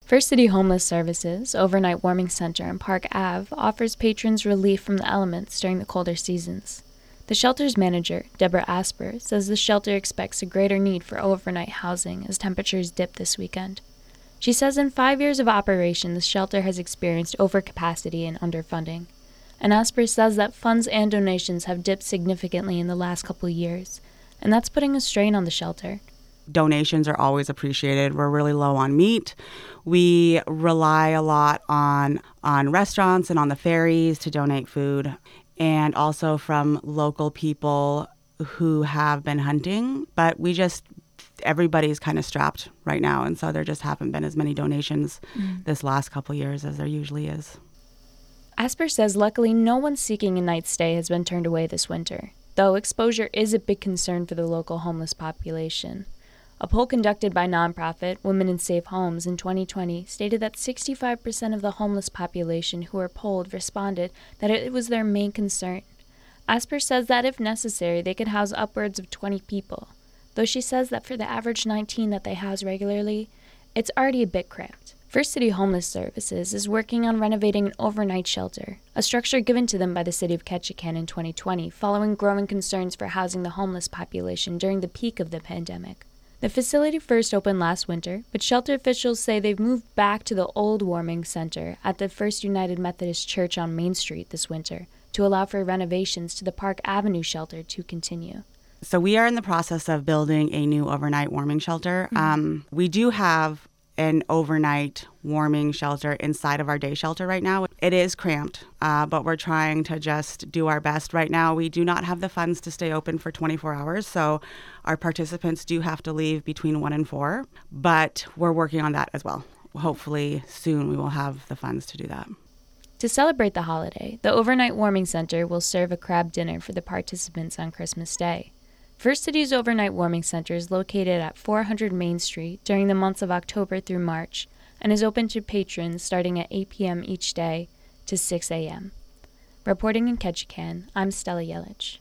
First City Homeless Services Overnight Warming Center in Park Ave offers patrons relief from the elements during the colder seasons. The shelter's manager, Deborah Asper, says the shelter expects a greater need for overnight housing as temperatures dip this weekend. She says in 5 years of operation, the shelter has experienced overcapacity and underfunding. And Asper says that funds and donations have dipped significantly in the last couple of years, and that's putting a strain on the shelter. Donations are always appreciated. We're really low on meat. We rely a lot on restaurants and on the ferries to donate food, and also from local people who have been hunting. But everybody's kind of strapped right now, and so there just haven't been as many donations this last couple years as there usually is. Asper says luckily no one seeking a night stay has been turned away this winter, though exposure is a big concern for the local homeless population. A poll conducted by nonprofit Women in Safe Homes in 2020 stated that 65% of the homeless population who were polled responded that it was their main concern. Asper says that if necessary, they could house upwards of 20 people, though she says that for the average 19 that they house regularly, it's already a bit cramped. First City Homeless Services is working on renovating an overnight shelter, a structure given to them by the city of Ketchikan in 2020 following growing concerns for housing the homeless population during the peak of the pandemic. The facility first opened last winter, but shelter officials say they've moved back to the old warming center at the First United Methodist Church on Main Street this winter to allow for renovations to the Park Avenue shelter to continue. So we are in the process of building a new overnight warming shelter. We do have an overnight warming shelter inside of our day shelter right now. It is cramped, but we're trying to just do our best. Right now, we do not have the funds to stay open for 24 hours, so our participants do have to leave between 1 and 4, but we're working on that as well. Hopefully soon we will have the funds to do that. To celebrate the holiday, the Overnight Warming Center will serve a crab dinner for the participants on Christmas Day. First City's Overnight Warming Center is located at 400 Main Street during the months of October through March and is open to patrons starting at 8 p.m. each day to 6 a.m. Reporting in Ketchikan, I'm Stella Yelich.